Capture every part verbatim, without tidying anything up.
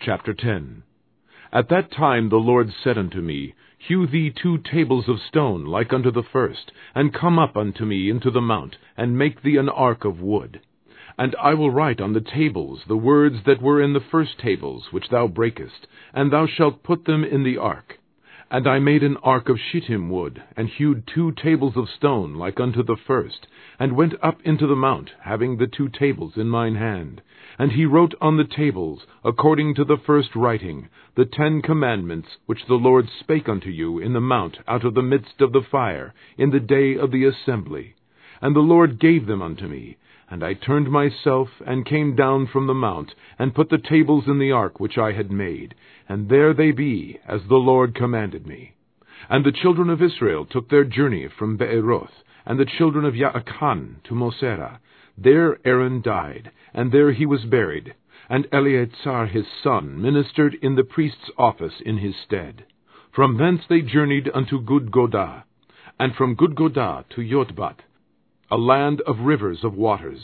Chapter ten. At that time the Lord said unto me, Hew thee two tables of stone like unto the first, and come up unto me into the mount, and make thee an ark of wood. And I will write on the tables the words that were in the first tables, which thou breakest, and thou shalt put them in the ark. And I made an ark of shittim wood, and hewed two tables of stone like unto the first, and went up into the mount, having the two tables in mine hand. And he wrote on the tables, according to the first writing, the Ten Commandments, which the Lord spake unto you in the mount out of the midst of the fire, in the day of the assembly. And the Lord gave them unto me. And I turned myself, and came down from the mount, and put the tables in the ark which I had made. And there they be, as the Lord commanded me. And the children of Israel took their journey from Beeroth, and the children of Jaakan to Moserah. There Aaron died, and there he was buried. And Eleazar his son ministered in the priest's office in his stead. From thence they journeyed unto Gudgodah, and from Gudgodah to Jotbath, a land of rivers of waters.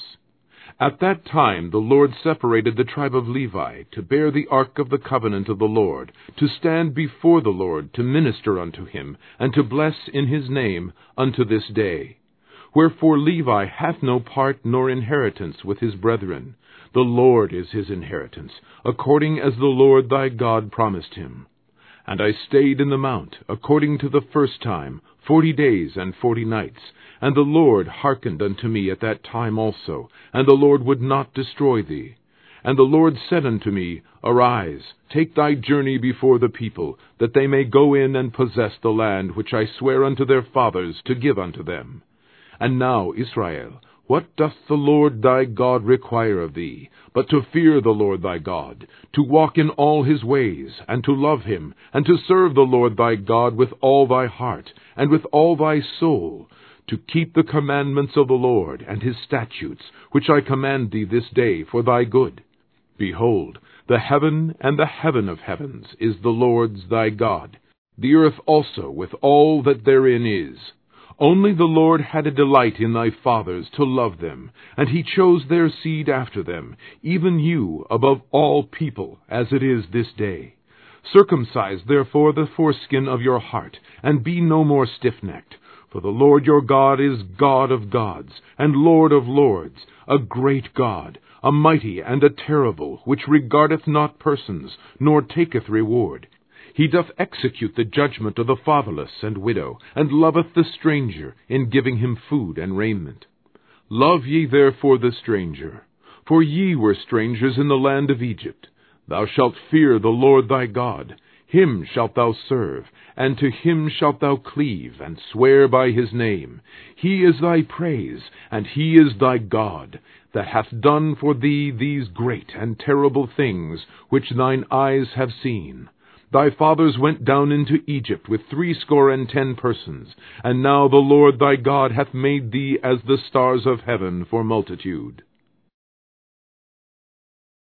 At that time the Lord separated the tribe of Levi, to bear the ark of the covenant of the Lord, to stand before the Lord, to minister unto him, and to bless in his name unto this day. Wherefore Levi hath no part nor inheritance with his brethren. The Lord is his inheritance, according as the Lord thy God promised him. And I stayed in the mount, according to the first time, forty days and forty nights. And the Lord hearkened unto me at that time also, and the Lord would not destroy thee. And the Lord said unto me, Arise, take thy journey before the people, that they may go in and possess the land which I swear unto their fathers to give unto them. And now, Israel, what doth the Lord thy God require of thee, but to fear the Lord thy God, to walk in all his ways, and to love him, and to serve the Lord thy God with all thy heart, and with all thy soul, to keep the commandments of the Lord, and his statutes, which I command thee this day for thy good? Behold, the heaven and the heaven of heavens is the Lord's thy God, the earth also with all that therein is. Only the Lord had a delight in thy fathers to love them, and he chose their seed after them, even you above all people, as it is this day. Circumcise therefore the foreskin of your heart, and be no more stiffnecked. For the Lord your God is God of gods, and Lord of lords, a great God, a mighty and a terrible, which regardeth not persons, nor taketh reward. He doth execute the judgment of the fatherless and widow, and loveth the stranger, in giving him food and raiment. Love ye therefore the stranger, for ye were strangers in the land of Egypt. Thou shalt fear the Lord thy God. Him shalt thou serve, and to him shalt thou cleave, and swear by his name. He is thy praise, and he is thy God, that hath done for thee these great and terrible things, which thine eyes have seen. Thy fathers went down into Egypt with threescore and ten persons, and now the Lord thy God hath made thee as the stars of heaven for multitude.